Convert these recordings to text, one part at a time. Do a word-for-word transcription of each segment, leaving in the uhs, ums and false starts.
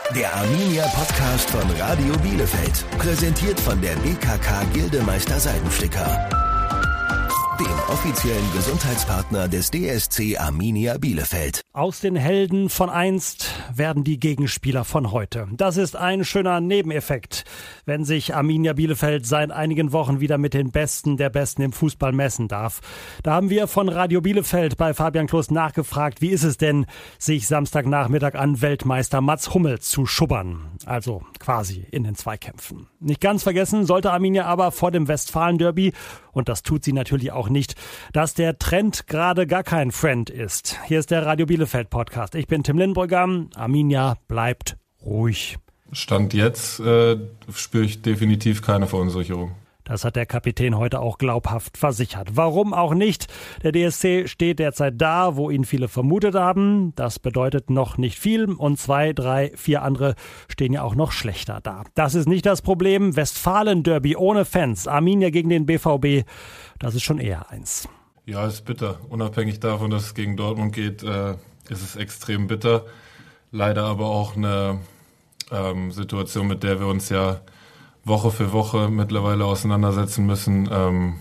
Der Arminia Podcast von Radio Bielefeld. Präsentiert von der B K K Gildemeister Seidensticker. Dem offiziellen Gesundheitspartner des D S C Arminia Bielefeld. Aus den Helden von einst werden die Gegenspieler von heute. Das ist ein schöner Nebeneffekt, wenn sich Arminia Bielefeld seit einigen Wochen wieder mit den Besten der Besten im Fußball messen darf. Da haben wir von Radio Bielefeld bei Fabian Klos nachgefragt, wie ist es denn, sich Samstagnachmittag an Weltmeister Mats Hummels zu schubbern. Also quasi in den Zweikämpfen. Nicht ganz vergessen sollte Arminia aber vor dem Westfalen-Derby, und das tut sie natürlich auch nicht, dass der Trend gerade gar kein Friend ist. Hier ist der Radio Bielefeld Podcast. Ich bin Tim Lindbrügger. Arminia bleibt ruhig. Stand jetzt äh, spüre ich definitiv keine Verunsicherung. Das hat der Kapitän heute auch glaubhaft versichert. Warum auch nicht? Der D S C steht derzeit da, wo ihn viele vermutet haben. Das bedeutet noch nicht viel und zwei, drei, vier andere stehen ja auch noch schlechter da. Das ist nicht das Problem. Westfalen-Derby ohne Fans, Arminia gegen den B V B, das ist schon eher eins. Ja, ist bitter. Unabhängig davon, dass es gegen Dortmund geht, äh, ist es extrem bitter. Leider aber auch eine ähm, Situation, mit der wir uns ja Woche für Woche mittlerweile auseinandersetzen müssen. Ähm,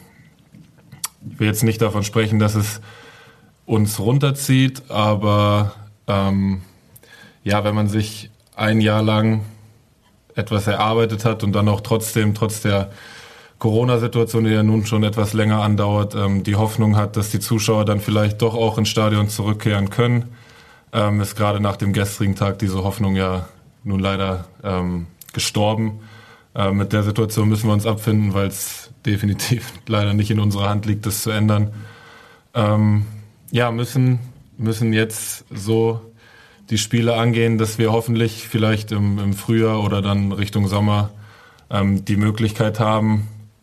ich will jetzt nicht davon sprechen, dass es uns runterzieht, aber ähm, ja, wenn man sich ein Jahr lang etwas erarbeitet hat und dann auch trotzdem, trotz der Corona-Situation, die ja nun schon etwas länger andauert, ähm, die Hoffnung hat, dass die Zuschauer dann vielleicht doch auch ins Stadion zurückkehren können, ähm, ist gerade nach dem gestrigen Tag diese Hoffnung ja nun leider ähm, gestorben. Äh, mit der Situation müssen wir uns abfinden, weil es definitiv leider nicht in unserer Hand liegt, das zu ändern. Ähm, ja, müssen, müssen jetzt so die Spiele angehen, dass wir hoffentlich vielleicht im, im Frühjahr oder dann Richtung Sommer ähm, die Möglichkeit haben,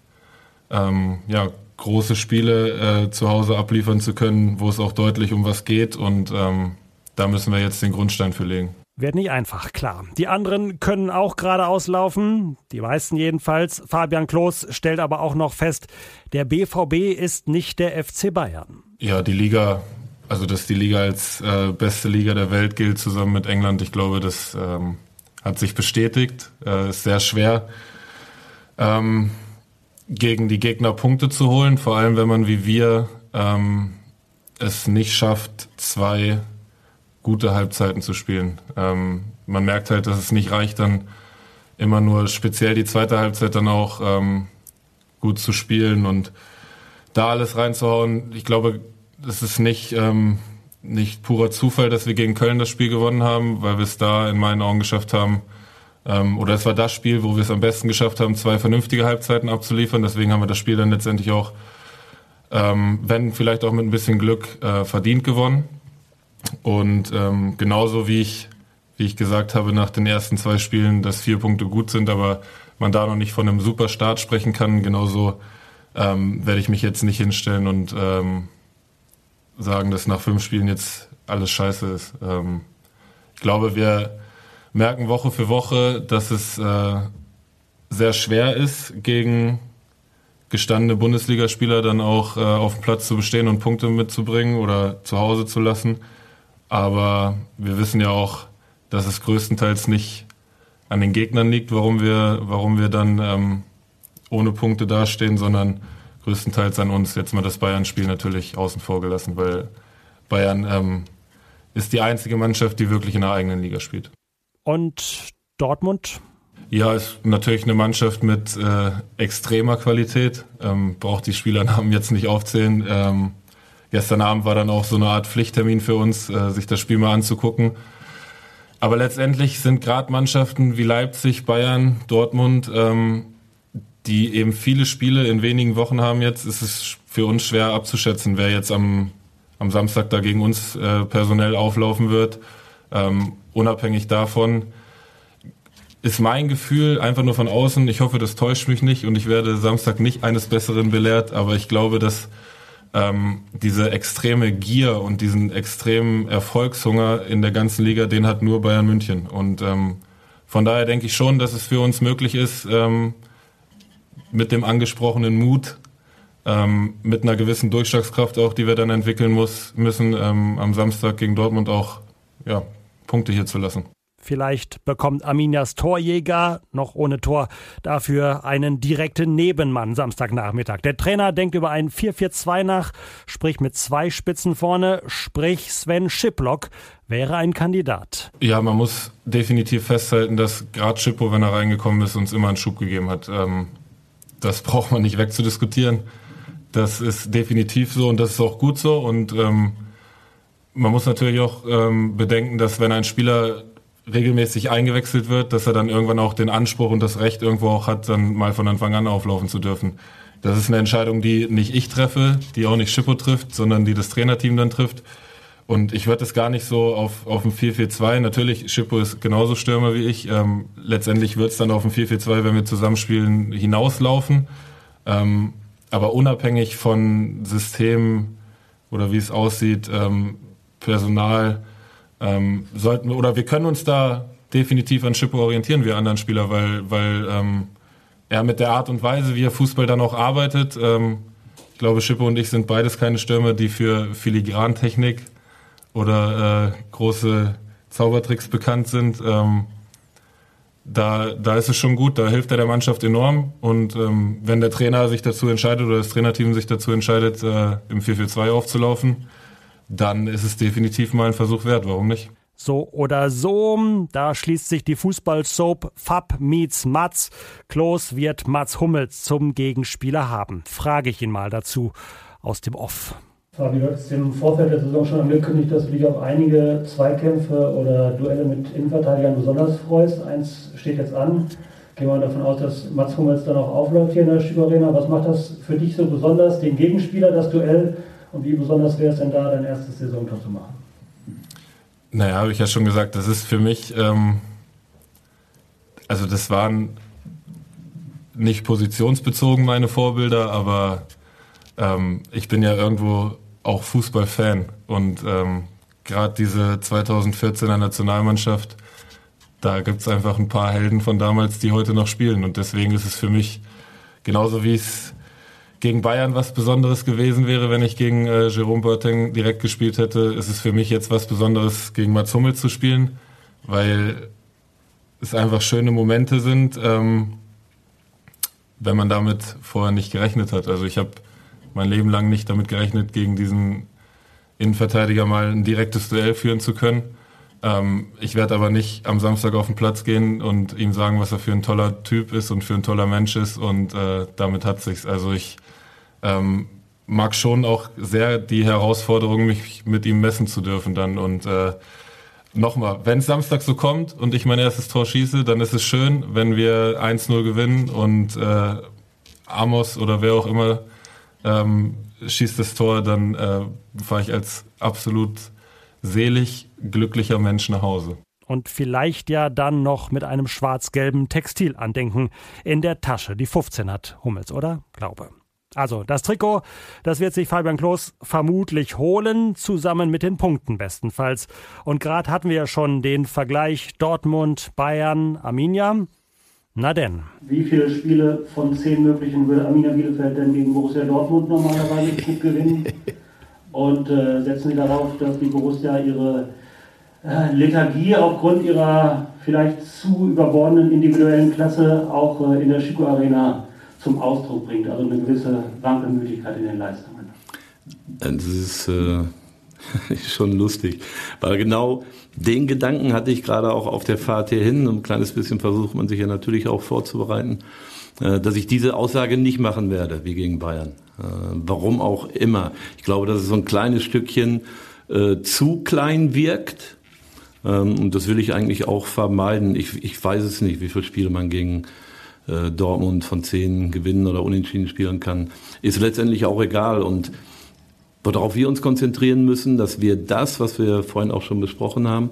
ähm, ja, große Spiele äh, zu Hause abliefern zu können, wo es auch deutlich um was geht. Und ähm, da müssen wir jetzt den Grundstein für legen. Wird nicht einfach, klar. Die anderen können auch geradeaus laufen, die meisten jedenfalls. Fabian Klos stellt aber auch noch fest, der B V B ist nicht der F C Bayern. Ja, die Liga, also dass die Liga als äh, beste Liga der Welt gilt, zusammen mit England, ich glaube, das ähm, hat sich bestätigt. Äh, ist sehr schwer, ähm, gegen die Gegner Punkte zu holen, vor allem wenn man wie wir ähm, es nicht schafft, zwei gute Halbzeiten zu spielen. Ähm, man merkt halt, dass es nicht reicht, dann immer nur speziell die zweite Halbzeit dann auch ähm, gut zu spielen und da alles reinzuhauen. Ich glaube, es ist nicht, ähm, nicht purer Zufall, dass wir gegen Köln das Spiel gewonnen haben, weil wir es da in meinen Augen geschafft haben, ähm, oder es war das Spiel, wo wir es am besten geschafft haben, zwei vernünftige Halbzeiten abzuliefern. Deswegen haben wir das Spiel dann letztendlich auch, ähm, wenn vielleicht auch mit ein bisschen Glück, äh, verdient gewonnen. Und ähm, genauso wie ich, wie ich gesagt habe nach den ersten zwei Spielen, dass vier Punkte gut sind, aber man da noch nicht von einem super Start sprechen kann, genauso ähm, werde ich mich jetzt nicht hinstellen und ähm, sagen, dass nach fünf Spielen jetzt alles scheiße ist. Ähm, ich glaube, wir merken Woche für Woche, dass es äh, sehr schwer ist, gegen gestandene Bundesligaspieler dann auch äh, auf dem Platz zu bestehen und Punkte mitzubringen oder zu Hause zu lassen. Aber wir wissen ja auch, dass es größtenteils nicht an den Gegnern liegt, warum wir, warum wir dann ähm, ohne Punkte dastehen, sondern größtenteils an uns. Jetzt mal das Bayern-Spiel natürlich außen vor gelassen, weil Bayern ähm, ist die einzige Mannschaft, die wirklich in der eigenen Liga spielt. Und Dortmund? Ja, ist natürlich eine Mannschaft mit äh, extremer Qualität. Ähm, braucht die Spielernamen jetzt nicht aufzählen. Ähm, Gestern Abend war dann auch so eine Art Pflichttermin für uns, äh, sich das Spiel mal anzugucken. Aber letztendlich sind gerade Mannschaften wie Leipzig, Bayern, Dortmund, ähm, die eben viele Spiele in wenigen Wochen haben jetzt, ist es für uns schwer abzuschätzen, wer jetzt am, am Samstag da gegen uns äh, personell auflaufen wird. Ähm, unabhängig davon ist mein Gefühl einfach nur von außen, ich hoffe, das täuscht mich nicht und ich werde Samstag nicht eines Besseren belehrt, aber ich glaube, dass Ähm, diese extreme Gier und diesen extremen Erfolgshunger in der ganzen Liga, den hat nur Bayern München. Und ähm, von daher denke ich schon, dass es für uns möglich ist, ähm, mit dem angesprochenen Mut, ähm, mit einer gewissen Durchschlagskraft auch, die wir dann entwickeln muss, müssen, ähm, am Samstag gegen Dortmund auch ja, Punkte hier zu lassen. Vielleicht bekommt Arminias Torjäger, noch ohne Tor, dafür einen direkten Nebenmann Samstagnachmittag. Der Trainer denkt über ein vier vier zwei nach, sprich mit zwei Spitzen vorne, sprich Sven Schiplock wäre ein Kandidat. Ja, man muss definitiv festhalten, dass gerade Schippo, wenn er reingekommen ist, uns immer einen Schub gegeben hat. Ähm, das braucht man nicht wegzudiskutieren. Das ist definitiv so und das ist auch gut so. Und ähm, man muss natürlich auch ähm, bedenken, dass wenn ein Spieler regelmäßig eingewechselt wird, dass er dann irgendwann auch den Anspruch und das Recht irgendwo auch hat, dann mal von Anfang an auflaufen zu dürfen. Das ist eine Entscheidung, die nicht ich treffe, die auch nicht Schippo trifft, sondern die das Trainerteam dann trifft. Und ich würde es gar nicht so auf, auf ein vier vier zwei, natürlich, Schippo ist genauso Stürmer wie ich, ähm, letztendlich wird es dann auf ein vier vier zwei, wenn wir zusammenspielen, hinauslaufen. Ähm, aber unabhängig von System oder wie es aussieht, ähm, Personal, ähm, sollten wir, oder wir können uns da definitiv an Schippo orientieren, wir anderen Spieler, weil, weil ähm, er mit der Art und Weise, wie er Fußball dann auch arbeitet, ähm, ich glaube, Schippo und ich sind beides keine Stürmer, die für Filigrantechnik oder äh, große Zaubertricks bekannt sind. Ähm, da, da ist es schon gut, da hilft er der Mannschaft enorm. Und ähm, wenn der Trainer sich dazu entscheidet oder das Trainerteam sich dazu entscheidet, äh, im vier vier zwei aufzulaufen, dann ist es definitiv mal ein Versuch wert. Warum nicht? So oder so, da schließt sich die Fußball-Soap Fab meets Mats. Klos wird Mats Hummels zum Gegenspieler haben. Frage ich ihn mal dazu aus dem Off. Fabi, du hast im Vorfeld der Saison schon angekündigt, dass du dich auf einige Zweikämpfe oder Duelle mit Innenverteidigern besonders freust. Eins steht jetzt an. Gehen wir davon aus, dass Mats Hummels dann auch aufläuft hier in der Schüler Arena. Was macht das für dich so besonders, den Gegenspieler, das Duell? Und wie besonders wäre es denn da, dein erstes Saisontor zu machen? Naja, habe ich ja schon gesagt, das ist für mich, ähm, also das waren nicht positionsbezogen meine Vorbilder, aber ähm, ich bin ja irgendwo auch Fußballfan und ähm, gerade diese zweitausendvierzehner Nationalmannschaft, da gibt es einfach ein paar Helden von damals, die heute noch spielen und deswegen ist es für mich genauso wie es gegen Bayern was Besonderes gewesen wäre, wenn ich gegen äh, Jerome Boateng direkt gespielt hätte, ist es für mich jetzt was Besonderes, gegen Mats Hummels zu spielen, weil es einfach schöne Momente sind, ähm, wenn man damit vorher nicht gerechnet hat. Also ich habe mein Leben lang nicht damit gerechnet, gegen diesen Innenverteidiger mal ein direktes Duell führen zu können. Ähm, ich werde aber nicht am Samstag auf den Platz gehen und ihm sagen, was er für ein toller Typ ist und für ein toller Mensch ist und äh, damit hat sich's. Also ich ähm, mag schon auch sehr die Herausforderung, mich mit ihm messen zu dürfen dann und äh, nochmal, wenn es Samstag so kommt und ich mein erstes Tor schieße, dann ist es schön, wenn wir eins null gewinnen und äh, Amos oder wer auch immer ähm, schießt das Tor, dann äh, fahre ich als absolut selig glücklicher Mensch nach Hause. Und vielleicht ja dann noch mit einem schwarz-gelben Textilandenken in der Tasche. Die fünfzehn hat Hummels, oder? Glaube. Also das Trikot, das wird sich Fabian Klos vermutlich holen, zusammen mit den Punkten bestenfalls. Und gerade hatten wir ja schon den Vergleich Dortmund, Bayern, Arminia. Na denn. Wie viele Spiele von zehn möglichen würde Arminia Bielefeld denn gegen Borussia Dortmund normalerweise gut gewinnen? Und äh, setzen Sie darauf, dass die Borussia ihre äh, Lethargie aufgrund ihrer vielleicht zu überbordenden individuellen Klasse auch äh, in der Schüko Arena zum Ausdruck bringt, also eine gewisse Wankelmütigkeit in den Leistungen. Das ist äh, schon lustig, weil genau den Gedanken hatte ich gerade auch auf der Fahrt hierhin. Ein kleines bisschen versucht man sich ja natürlich auch vorzubereiten, äh, dass ich diese Aussage nicht machen werde, wie gegen Bayern. Äh, warum auch immer. Ich glaube, dass es so ein kleines Stückchen äh, zu klein wirkt. Ähm, und das will ich eigentlich auch vermeiden. Ich, ich weiß es nicht, wie viele Spiele man gegen äh, Dortmund von zehn gewinnen oder unentschieden spielen kann. Ist letztendlich auch egal. Und worauf wir uns konzentrieren müssen, dass wir das, was wir vorhin auch schon besprochen haben,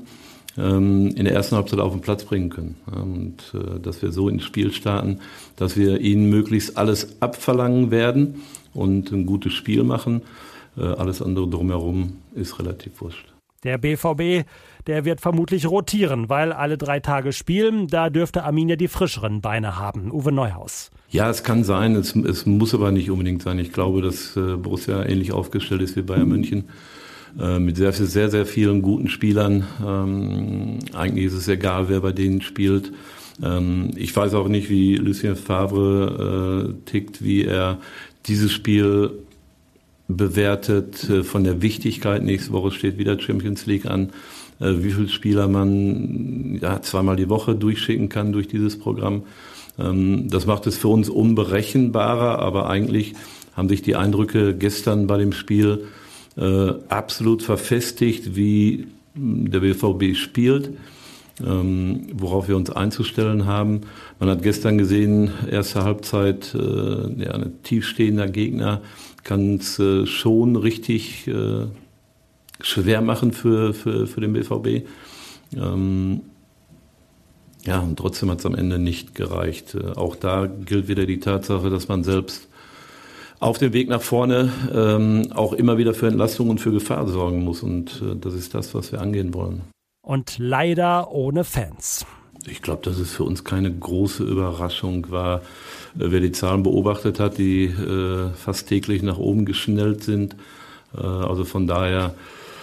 in der ersten Halbzeit auf den Platz bringen können. Und dass wir so ins Spiel starten, dass wir ihnen möglichst alles abverlangen werden und ein gutes Spiel machen. Alles andere drumherum ist relativ wurscht. Der B V B, der wird vermutlich rotieren, weil alle drei Tage spielen. Da dürfte Arminia die frischeren Beine haben. Uwe Neuhaus. Ja, es kann sein, es, es muss aber nicht unbedingt sein. Ich glaube, dass äh, Borussia ähnlich aufgestellt ist wie Bayern München. äh, mit sehr, sehr, sehr vielen guten Spielern. Ähm, eigentlich ist es egal, wer bei denen spielt. Ähm, ich weiß auch nicht, wie Lucien Favre äh, tickt, wie er dieses Spiel bewertet, äh, von der Wichtigkeit. Nächste Woche steht wieder Champions League an. Wie viele Spieler man ja, zweimal die Woche durchschicken kann durch dieses Programm. Ähm, das macht es für uns unberechenbarer, aber eigentlich haben sich die Eindrücke gestern bei dem Spiel äh, absolut verfestigt, wie der B V B spielt, ähm, worauf wir uns einzustellen haben. Man hat gestern gesehen, erste Halbzeit, äh, ja, ein tiefstehender Gegner kann es äh, schon richtig äh, schwer machen für, für, für den B V B. Ähm, ja, und trotzdem hat es am Ende nicht gereicht. Äh, auch da gilt wieder die Tatsache, dass man selbst auf dem Weg nach vorne ähm, auch immer wieder für Entlastung und für Gefahr sorgen muss. Und äh, das ist das, was wir angehen wollen. Und leider ohne Fans. Ich glaube, dass es für uns keine große Überraschung war. Äh, wer die Zahlen beobachtet hat, die äh, fast täglich nach oben geschnellt sind. Äh, also von daher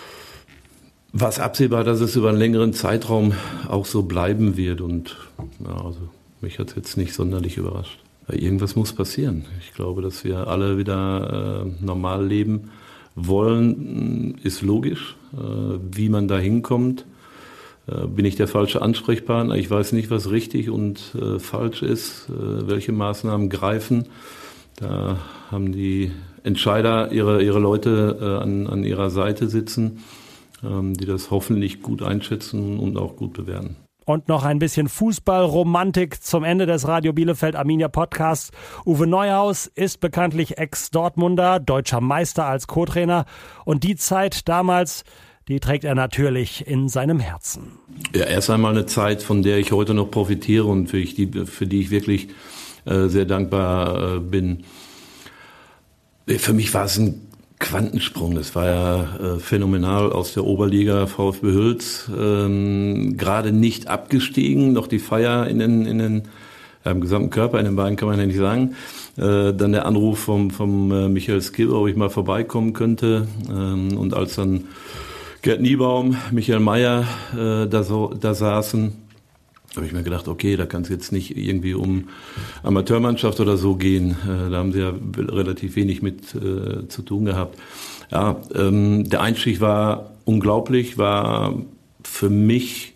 war es absehbar, dass es über einen längeren Zeitraum auch so bleiben wird. Und ja, also mich hat es jetzt nicht sonderlich überrascht. Irgendwas muss passieren. Ich glaube, dass wir alle wieder äh, normal leben wollen, ist logisch. Äh, wie man da hinkommt, äh, bin ich der falsche Ansprechpartner. Ich weiß nicht, was richtig und äh, falsch ist, äh, welche Maßnahmen greifen. Da haben die Entscheider ihre, ihre Leute äh, an, an ihrer Seite sitzen, ähm, die das hoffentlich gut einschätzen und auch gut bewerten. Und noch ein bisschen Fußballromantik zum Ende des Radio Bielefeld Arminia Podcasts. Uwe Neuhaus ist bekanntlich Ex-Dortmunder, deutscher Meister als Co-Trainer. Und die Zeit damals, die trägt er natürlich in seinem Herzen. Ja, erst einmal eine Zeit, von der ich heute noch profitiere und für, ich die, für die ich wirklich äh, sehr dankbar äh, bin. Für mich war es ein Quantensprung. Das war ja äh, phänomenal aus der Oberliga VfB Hüls, ähm, gerade nicht abgestiegen, noch die Feier in den, in den ja, im gesamten Körper, in den Beinen kann man ja nicht sagen. Äh, dann der Anruf vom, vom äh, Michael Skibbe, ob ich mal vorbeikommen könnte. Ähm, und als dann Gerd Niebaum, Michael Mayer äh, da, so, da saßen, habe ich mir gedacht, okay, da kann es jetzt nicht irgendwie um Amateurmannschaft oder so gehen. Äh, da haben sie ja relativ wenig mit äh, zu tun gehabt. Ja, ähm, der Einstieg war unglaublich, war für mich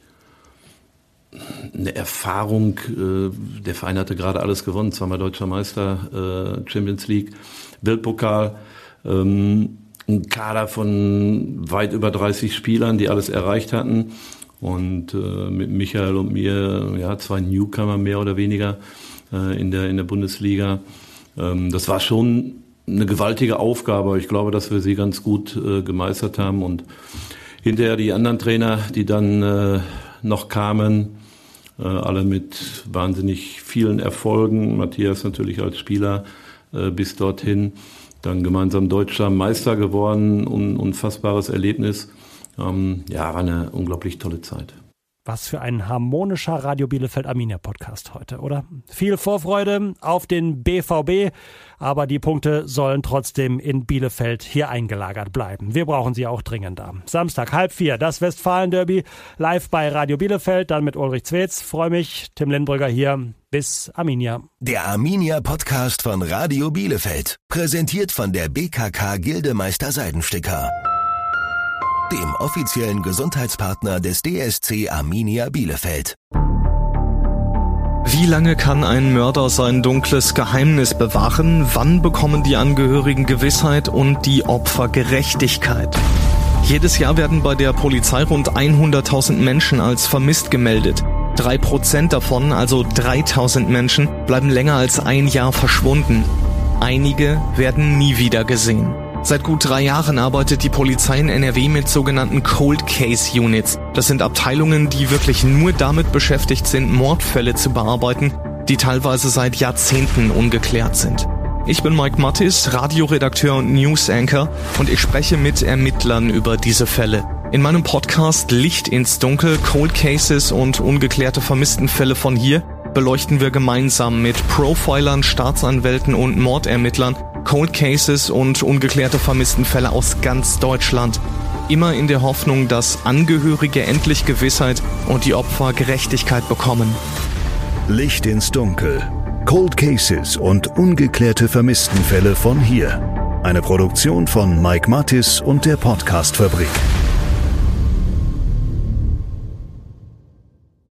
eine Erfahrung. Äh, der Verein hatte gerade alles gewonnen, zweimal Deutscher Meister, äh, Champions League, Weltpokal, ähm, ein Kader von weit über dreißig Spielern, die alles erreicht hatten. Und äh, mit Michael und mir, ja, zwei Newcomer mehr oder weniger äh, in der in der Bundesliga. Ähm, das war schon eine gewaltige Aufgabe. Ich glaube, dass wir sie ganz gut äh, gemeistert haben. Und hinterher die anderen Trainer, die dann äh, noch kamen, äh, alle mit wahnsinnig vielen Erfolgen. Matthias natürlich als Spieler äh, bis dorthin. Dann gemeinsam deutscher Meister geworden. Un- unfassbares Erlebnis. Ähm, ja, war eine unglaublich tolle Zeit. Was für ein harmonischer Radio Bielefeld Arminia Podcast heute, oder? Viel Vorfreude auf den B V B, aber die Punkte sollen trotzdem in Bielefeld hier eingelagert bleiben. Wir brauchen sie auch dringender. Samstag, halb vier, das Westfalen-Derby, live bei Radio Bielefeld, dann mit Ulrich Zwetz. Freue mich, Tim Lindbrügger hier. Bis Arminia. Der Arminia Podcast von Radio Bielefeld, präsentiert von der B K K Gildemeister Seidensticker, dem offiziellen Gesundheitspartner des D S C Arminia Bielefeld. Wie lange kann ein Mörder sein dunkles Geheimnis bewahren? Wann bekommen die Angehörigen Gewissheit und die Opfer Gerechtigkeit? Jedes Jahr werden bei der Polizei rund hunderttausend Menschen als vermisst gemeldet. Drei Prozent davon, also dreitausend Menschen, bleiben länger als ein Jahr verschwunden. Einige werden nie wieder gesehen. Seit gut drei Jahren arbeitet die Polizei in N R W mit sogenannten Cold Case Units. Das sind Abteilungen, die wirklich nur damit beschäftigt sind, Mordfälle zu bearbeiten, die teilweise seit Jahrzehnten ungeklärt sind. Ich bin Mike Mattis, Radioredakteur und News Anchor, und ich spreche mit Ermittlern über diese Fälle. In meinem Podcast Licht ins Dunkel, Cold Cases und ungeklärte Vermisstenfälle von hier beleuchten wir gemeinsam mit Profilern, Staatsanwälten und Mordermittlern Cold Cases und ungeklärte Vermisstenfälle aus ganz Deutschland. immer in der Hoffnung, dass Angehörige endlich Gewissheit und die Opfer Gerechtigkeit bekommen. Licht ins Dunkel. Cold Cases und ungeklärte Vermisstenfälle von hier. Eine Produktion von Mike Mattis und der Podcast-Fabrik.